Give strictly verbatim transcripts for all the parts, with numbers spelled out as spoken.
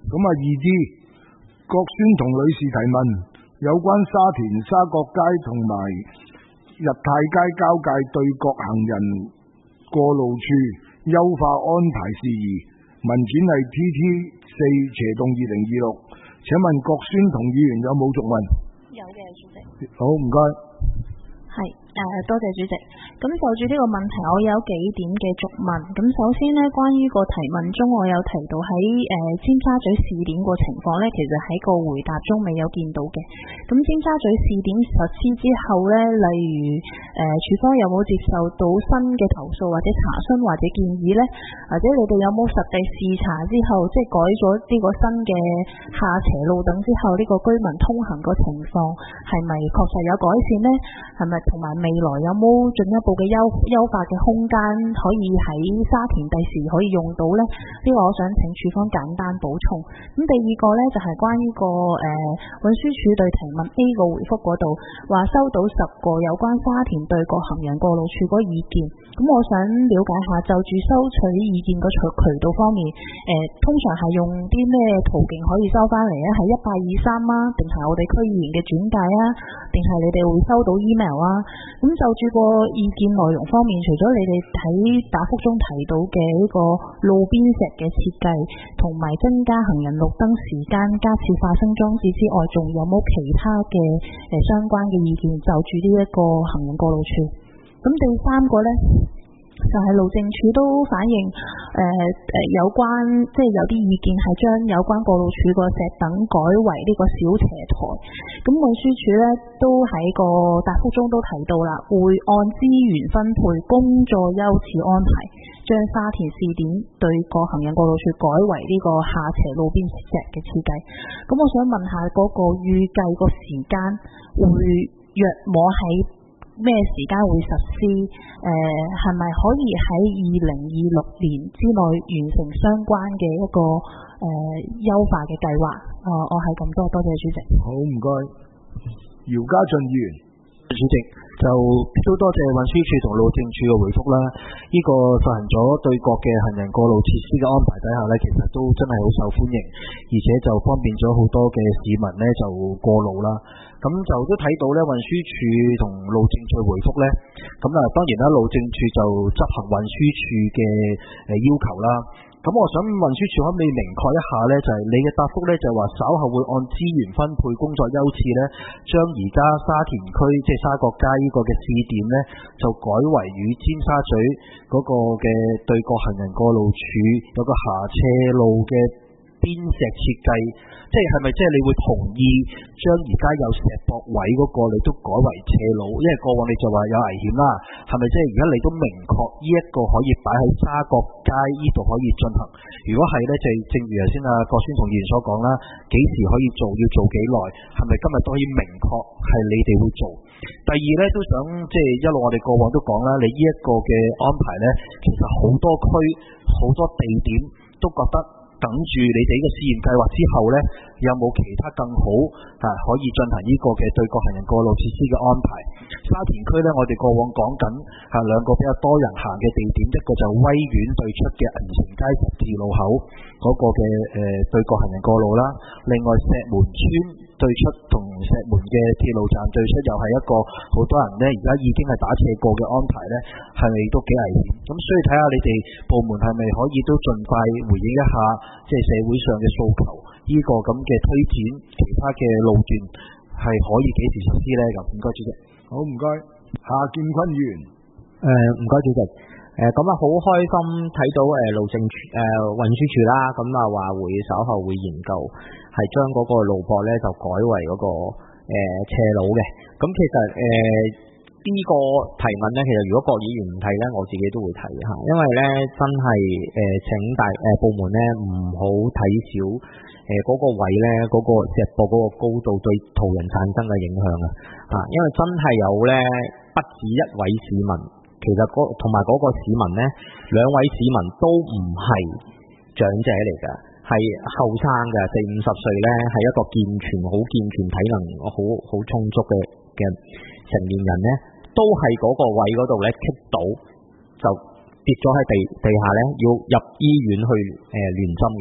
咁啊，二 D 郭宣同女士提問，有關沙田沙角街同埋日泰街交界對角行人過路處優化安排事宜，文件係 T T 四斜洞二零二六。請問郭宣同議員有冇續問？ 有嘅，主席。 好，唔該。 係誒、呃，多謝主席。咁就住呢個問題，我有幾點嘅續問。咁首先呢，關於個提問中，我有提到喺誒、呃、尖沙咀試點個情況呢，其實喺個回答中未有見到嘅。咁尖沙咀試點實施之後呢，例如誒、呃、處方有冇接受到新嘅投訴或者查詢或者建議呢？或者你哋有冇實地視察之後，即係改咗呢個新嘅下斜路等之後，呢、這個居民通行個情況係咪確實有改善呢？係咪同埋未來有冇進一步嘅優優化嘅空間，可以喺沙田第時可以用到呢？呢、這個我想請處方簡單補充。咁第二個呢，就係、是、關於個誒運輸署對提問 A 個回覆嗰度，話收到十個有關沙田對角行人過路處嗰意見。咁我想了解下，就住收取意見個渠渠道方面，誒、呃、通常係用啲咩途徑可以收翻嚟咧？係一八二三啊，定係我哋區議員嘅轉介啊，定係你哋會收到 email 啊？咁就住個意見內容方面，除咗你哋喺答覆中提到嘅呢個路邊石嘅設計，同埋增加行人綠燈時間、加設發聲裝置之外，仲有冇其他嘅誒、呃、相關嘅意見就住呢一個行人過路處？咁第三個呢，就係、是、路政署都反映誒誒、呃呃、有關，即係有啲意見係將有關過路處個石等改為呢個小斜台。咁運輸署呢都喺個答覆中都提到啦，會按資源分配、工作優次安排，將沙田試點對個行人過路處改為呢個下斜路邊石嘅設計。咁我想問下嗰個預計個時間會約摸喺咩時間會實施？誒係咪可以喺二零二六年之內完成相關嘅一個誒、呃、優化嘅計劃？啊、呃，我係咁多，多謝主席。 好，唔該。姚家俊議員， 主席就都多謝運輸署同路政署嘅回覆啦。呢、這個實行咗對角嘅行人過路設施嘅安排底下呢，其實都真係好受歡迎，而且就方便咗好多嘅市民呢就過路啦。咁就都睇到咧，運輸署同路政署回覆咧，咁啊當然啦，路政署就執行運輸署嘅誒要求啦。咁我想運輸署可唔可以明確一下咧，就係、是、你嘅答覆咧，就話稍後會按資源分配工作優次咧，將而家沙田區即係沙角街呢個嘅試點咧，就改為與尖沙咀嗰個嘅對角行人過路處有個下斜路嘅邊石設計，即係係咪即係你會同意將而家有石駁位嗰個你都改為斜路？因為過往你就話有危險啦，係咪即係而家你都明確呢一個可以擺喺沙角街呢度可以進行？如果係呢，就正如頭先阿郭宣同議員所講啦，幾時可以做？要做幾耐？係咪今日都可以明確係你哋會做？第二呢，都想即係一路我哋過往都講啦，你呢一個嘅安排呢，其實好多區好多地點都覺得，等住你哋呢個試驗計劃之後呢，有冇其他更好啊可以進行呢個嘅對角行人過路設施嘅安排？沙田區呢，我哋過往講緊係兩個比較多人行嘅地點，一個就威苑對出嘅銀城街十字路口嗰個嘅誒、呃、對角行人過路啦，另外石門村對出同石門嘅鐵路站對出又係一個好多人呢，而家已經係打斜過嘅安排呢，係咪都幾危險？咁所以睇下你哋部門係咪可以都盡快回應一下，即係社會上嘅訴求，呢、這個咁嘅推展其他嘅路段係可以幾時實施呢？咁唔該主席。 好，唔該。夏建坤議員， 誒唔該主席。誒咁啊好開心睇到誒、呃、路政署誒、呃、運輸署啦，咁啊話會稍後會研究係將嗰個路駁咧就改為嗰、那個、呃、斜路嘅。咁其實誒呢、呃這個提問咧，其實如果郭議員唔提咧，我自己都會提嚇，因為咧真係誒、呃、請大誒、呃、部門咧唔好睇少誒嗰個位咧嗰、那個石駁嗰個高度對途人產生嘅影響啊！啊，因為真係有咧不止一位市民。其實同埋嗰個市民呢，兩位市民都唔係長者嚟㗎，係後生嘅，四五十歲呢，係一個健全、好健全、體能好好充足嘅嘅成年人呢，都係嗰個位嗰度呢棘到，就跌咗喺地地下呢，要入醫院去誒、呃、聯針嘅。咁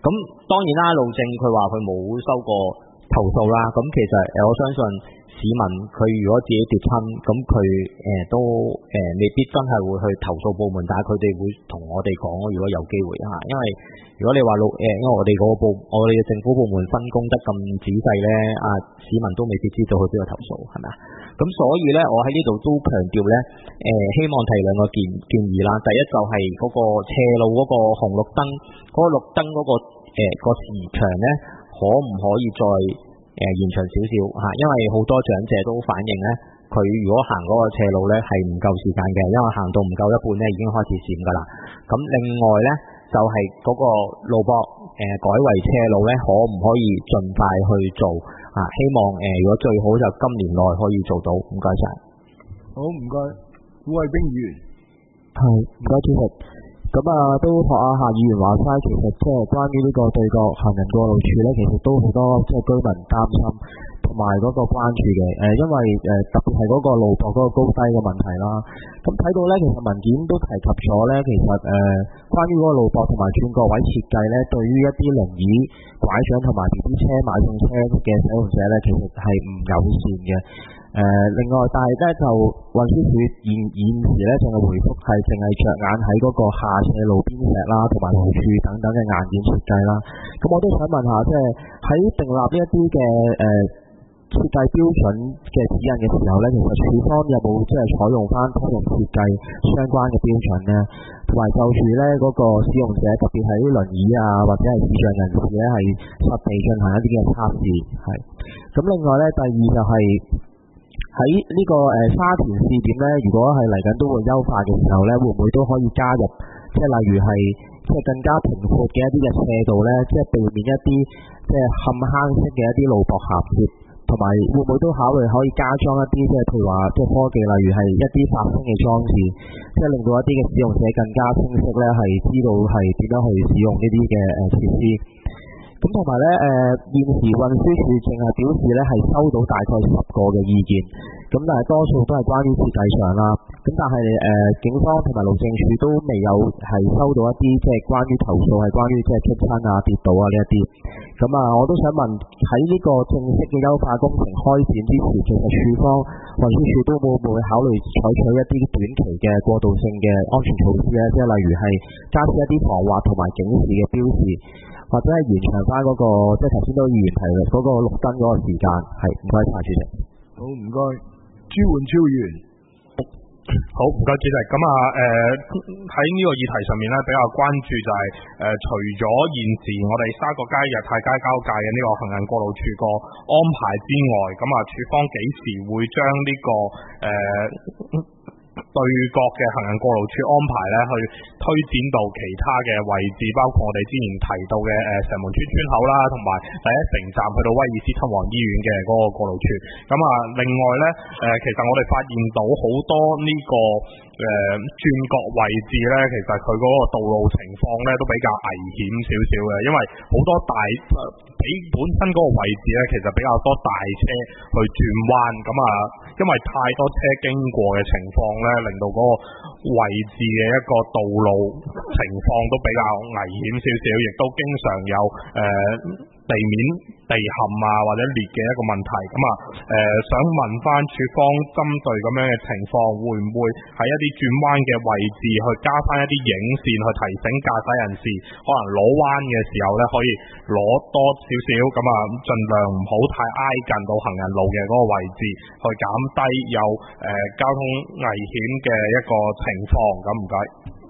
咁當然啦，路政佢話佢冇收過投訴啦。咁其實誒我相信市民佢如果自己跌親，咁佢誒都誒、呃、未必真係會去投訴部門，但係佢哋會同我哋講，如果有機會嚇，因為如果你話路誒，因為我哋嗰個部我哋嘅政府部門分工得咁仔細咧，啊市民都未必知道去邊度投訴，係咪啊？咁所以咧，我喺呢度都強調咧，誒、呃、希望提兩個建建議啦。第一就係嗰個斜路嗰個紅綠燈，嗰、嗰個綠燈嗰、嗰個誒、呃嗰個時長咧，可唔可以再誒、呃、延長少少嚇？因為好多長者都反映咧，佢如果行嗰個斜路咧係唔夠時間嘅，因為行到唔夠一半咧已經開始閃㗎啦。咁另外咧就係、是、嗰個路駁誒、呃、改為斜路咧，可唔可以盡快去做啊？希望誒、呃、如果最好就今年內可以做到。唔該晒。 好，唔該，古慧冰議員。 係，唔該主席。咁啊，都學下夏議員話齋，其實即係關於呢個對角行人過路處咧，其實都好多即係居民擔心同埋嗰個關注嘅。誒、呃，因為誒、呃、特別係嗰個路駁嗰個高低嘅問題啦。咁睇到咧，其實文件都提及咗咧，其實誒、呃、關於嗰個路駁同埋轉角位設計咧，對於一啲輪椅、拐杖同埋 B B 車、買餸車嘅使用者咧，其實係唔友善嘅。誒、呃，另外，但係咧就運輸署現現時咧淨係回覆係淨係着眼喺嗰個下斜路邊石啦，同埋路柱等等嘅硬件設計啦。咁我都想問下，即係喺訂立呢一啲嘅誒設計標準嘅指引嘅時候咧，其實署方有冇即係採用翻通用設計相關嘅標準咧？同埋就住咧嗰個使用者，特別係啲輪椅啊或者係視障人士咧，係實地進行一啲嘅測試。係。咁另外咧，第二就係、是。喺呢、這個誒、呃、沙田試點咧，如果係嚟緊都會優化嘅時候咧，會唔會都可以加入，即係例如係即係更加平闊嘅一啲嘅斜度咧，即係避免一啲即係陷坑式嘅一啲路駁銜接，同埋會唔會都考慮可以加裝一啲即係譬如話即係科技，例如係一啲發聲嘅裝置，即係令到一啲嘅使用者更加清晰咧，係知道係點樣去使用呢啲嘅誒設施。咁同埋咧，誒、呃、現時運輸署淨係表示咧係收到大概十個嘅意見，咁但係多數都係關於設計上啦。咁但係誒、呃、警方同埋路政署都未有係收到一啲即係關於投訴係關於即係出親啊、跌倒啊呢一啲。咁啊，我都想問喺呢個正式嘅優化工程開展之前，其實署方運輸署都會唔會考慮採取一啲短期嘅過渡性嘅安全措施咧？即係例如係加設一啲防滑同埋警示嘅標示。或者係延長翻嗰個，即係頭先都議員提嘅嗰個綠燈嗰個時間，係唔該晒主席。 好，唔該，朱煥超議員。 好，唔該主席。咁啊，誒喺呢個議題上面咧，比較關注就係、是、誒、呃，除咗現時我哋沙角街、日泰街交界嘅呢個行人過路處個安排之外，咁啊，署方幾時會將呢、這個誒？呃對角嘅行人過路處安排咧，去推展到其他嘅位置，包括我哋之前提到嘅誒石門村村口啦，同埋第一城站去到威爾斯親王醫院嘅嗰個過路處。咁啊，另外咧，誒、呃、其實我哋發現到好多呢、這個誒轉角位置咧，其實佢嗰個道路情況咧都比較危險少少嘅，因為好多大比本身嗰個位置咧，其實比較多大車去轉彎，咁啊，因為太多車經過嘅情況咧，令到嗰個位置嘅一個道路情況都比較危險少少，亦都經常有誒、呃、地面地陷啊或者裂嘅一個問題。咁啊誒想問翻署方針對咁樣嘅情況，會唔會喺一啲轉彎嘅位置去加翻一啲影線，去提醒駕駛人士可能攞彎嘅時候咧，可以攞多少少，咁啊盡量唔好太挨近到行人路嘅嗰個位置，去減低有誒、呃、交通危險嘅一個情況。咁唔該。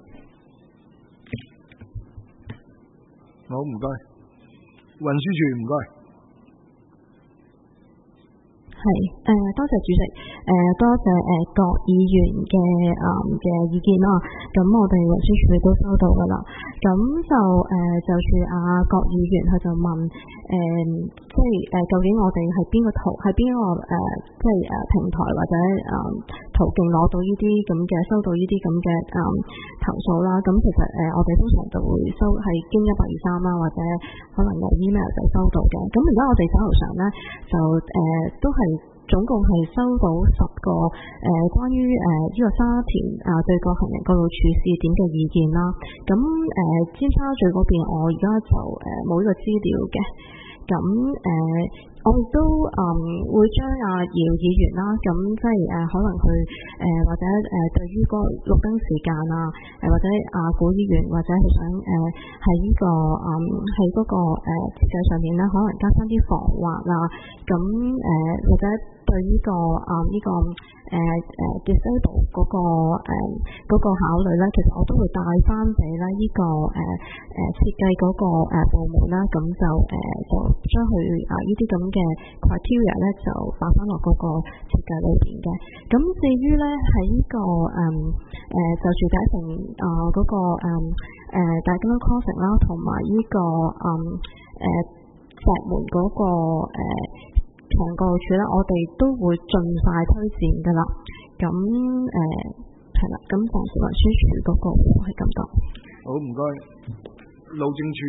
好，唔該。運輸署唔該。 係，誒、呃、多謝主席，誒、呃、多謝誒、呃、各議員嘅誒嘅意見啦。咁我哋運輸署都收到噶啦。咁就誒、呃、就住阿、啊、各議員佢就問誒、呃，即係誒、呃、究竟我哋係邊個途係邊個誒、呃，即係誒平台或者誒、呃、途徑攞到呢啲咁嘅收到呢啲咁嘅誒投訴啦。咁其實誒、呃、我哋通常就會收係經一八二三啦，或者可能有 email 就收到嘅。咁而家我哋手頭上咧就誒、呃、都係總共係收到十個誒、呃、關於誒呢、呃這個沙田啊、呃、對個行人過路處試點嘅意見啦。咁誒、呃、尖沙咀嗰邊我而家就誒冇呢個資料嘅。咁誒、呃、我亦都誒、呃、會將阿姚議員啦，咁即係誒、呃、可能佢誒、呃、或者誒、呃、對於個綠燈時間啊，誒、呃、或者阿古議員或者係想誒喺呢個誒喺嗰個誒設計上面咧，可能加翻啲防滑啊，咁誒、呃、或者對呢、這個啊呢、這個誒誒 disable 嗰個誒嗰個考慮咧，其實我都會帶翻俾咧呢個誒誒設計嗰個誒部門啦，咁就誒就將佢啊呢啲咁嘅 criteria 咧就擺翻落嗰個設計裏邊嘅。咁至於咧喺呢個誒誒就住解成啊嗰個誒誒 diagonal crossing 啦，同埋呢個誒誒石門嗰個誒行人過路處咧，我哋都會盡快推薦噶啦。咁誒係啦，咁暫時運輸署嗰個係咁多。 好，唔該，路政署。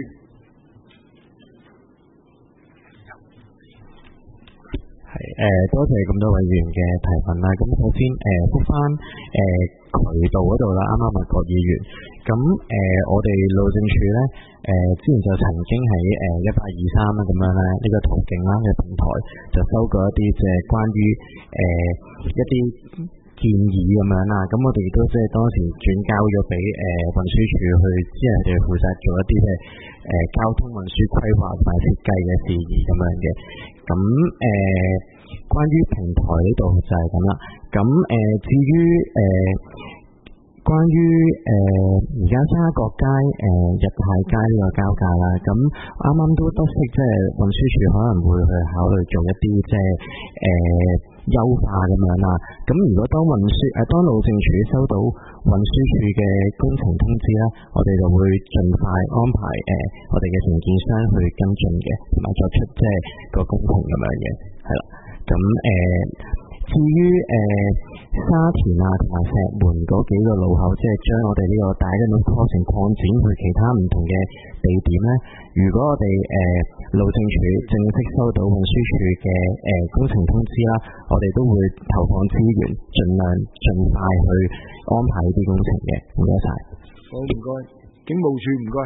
係誒，多謝咁多位議員嘅提問啦。咁首先誒，覆翻誒渠道嗰度啦，啱啱問郭議員。咁誒，我哋路政署咧誒，之前就曾經喺誒一八二三啦咁樣咧，呢個途徑啦嘅平台就收過一啲即係關於誒一啲建議咁樣啦。咁我哋亦都即係當時轉交咗俾誒運輸署去，之後佢哋負責做一啲嘅誒交通運輸規劃同埋設計嘅事宜咁樣嘅。咁誒、呃，關於平台呢度就係咁啦。咁誒、呃，至於誒、呃，關於誒而家沙角街誒、呃、日泰街呢個交界啦。咁啱啱都得悉，即係運輸署可能會去考慮做一啲即係誒優化咁樣啦。咁如果當運輸誒、呃、當路政署收到運輸署嘅工程通知啦，我哋就會盡快安排誒、呃、我哋嘅承建商去跟進嘅，同埋作出即係個工程咁樣嘅，係啦。咁誒、呃，至於誒、呃、沙田啊同埋石門嗰幾個路口，即係將我哋呢個大嘅路擴程擴展去其他唔同嘅地點咧。如果我哋誒、呃、路政署正式收到運輸署嘅誒工程通知啦，我哋都會投放資源，盡量盡快去安排呢啲工程嘅。唔該晒。 好，唔該。警務處唔該。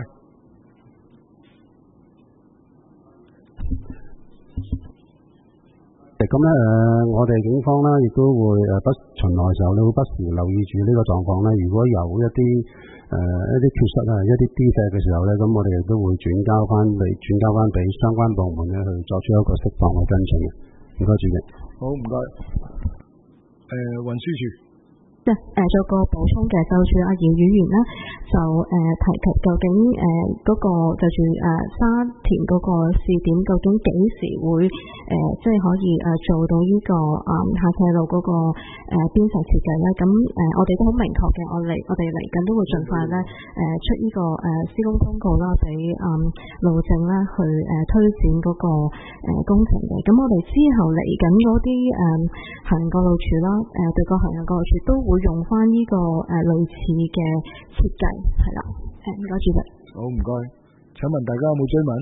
咁咧誒，我哋警方咧亦都會誒不巡邏嘅時候咧，會不時留意住呢個狀況咧。如果有一啲誒、呃、一啲缺失啊，一啲 defect 嘅時候咧，咁我哋亦都會轉交翻俾轉交翻俾相關部門咧去作出一個適當嘅跟進嘅。唔該，主席。 好，唔該。誒、呃，運輸署。 誒、呃，做個補充嘅，就住阿姚議員咧，就誒、呃、提及究竟誒嗰、呃那個就住誒、呃、沙田嗰個試點，究竟幾時會誒、呃、即係可以誒、呃、做到呢、這個誒下斜路嗰、那個誒邊際設計咧？咁誒、呃、我哋都好明確嘅，我嚟我哋嚟緊都會盡快咧誒、呃、出呢、這個誒、呃、施工公告啦，俾誒路政咧去誒、呃、推展嗰、那個誒、呃、工程嘅。咁我哋之後嚟緊嗰啲誒行人過路處啦，誒、呃、對個行人過路處都會用翻呢、這個誒、呃、類似嘅設計，係啦，誒唔該主席。 好，唔該。請問大家有冇追問？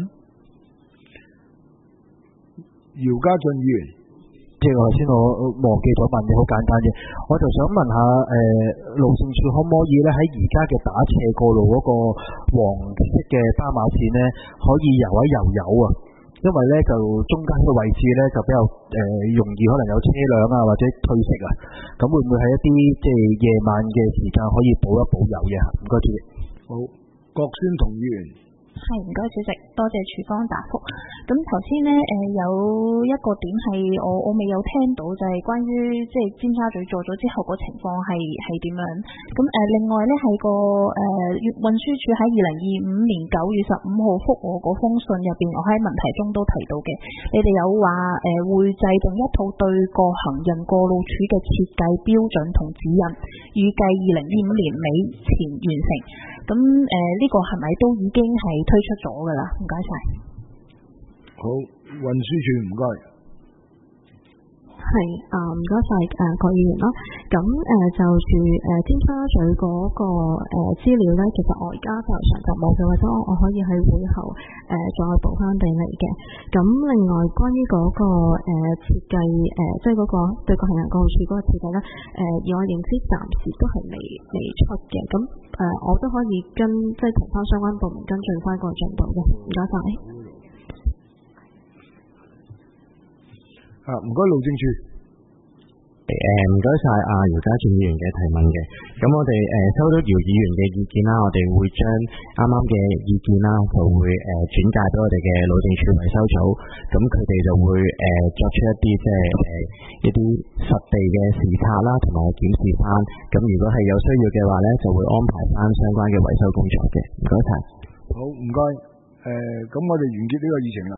姚家俊議員， 即係頭先我忘記咗問你，好簡單嘅，我就想問下誒、呃、路政署可唔可以咧喺而家嘅打斜過路嗰個黃色嘅斑馬線咧，可以游一游游啊？因為咧就中間嘅位置咧就比較誒、呃、容易可能有車輛啊或者褪色啊，咁會唔會喺一啲即係夜晚嘅時間可以補一補油嘅？唔該主席。 好，郭宣同議員。 係，唔該主席，多謝署方答覆。咁頭先呢，誒、呃、有一個點係我我未有聽到，就係、是、關於即係尖沙咀做咗之後個情況係係點樣。咁誒、呃、另外呢，係個誒運輸署喺二零二五年九月十五號覆我嗰封信入邊，我喺問題中都提到嘅，你哋有話誒、呃、會制定一套對個行人過路處嘅設計標準同指引，預計二零二五年尾前完成。咁誒呢個係咪都已經係推出咗㗎啦？唔該晒。 好，運輸署唔該。 係啊，唔該晒誒郭議員啦。咁誒、呃、就住誒、呃、尖沙咀嗰、那個誒資、呃、料咧，其實我而家就上就冇嘅，或者我我可以喺會後誒、呃、再補翻俾你嘅。咁另外關於嗰、那個誒設計誒，即係嗰個對個行人過路處嗰個設計咧，誒、呃、以我認知暫時都係未未出嘅。咁誒、呃、我都可以跟即係同翻相關部門跟進翻個進度嘅。唔該晒。 啊，唔該路政署。 誒唔該晒阿姚嘉健議員嘅提問嘅，咁我哋誒、呃、收到姚議員嘅意見啦，我哋會將啱啱嘅意見啦，就會誒、呃、轉介俾我哋嘅路政署維修組，咁佢哋就會誒、呃、作出一啲即係誒一啲實地嘅視察啦，同埋檢視翻，咁如果係有需要嘅話咧，就會安排翻相關嘅維修工作嘅。唔該晒。 好，唔該。誒、呃，咁我哋完結呢個議程啦。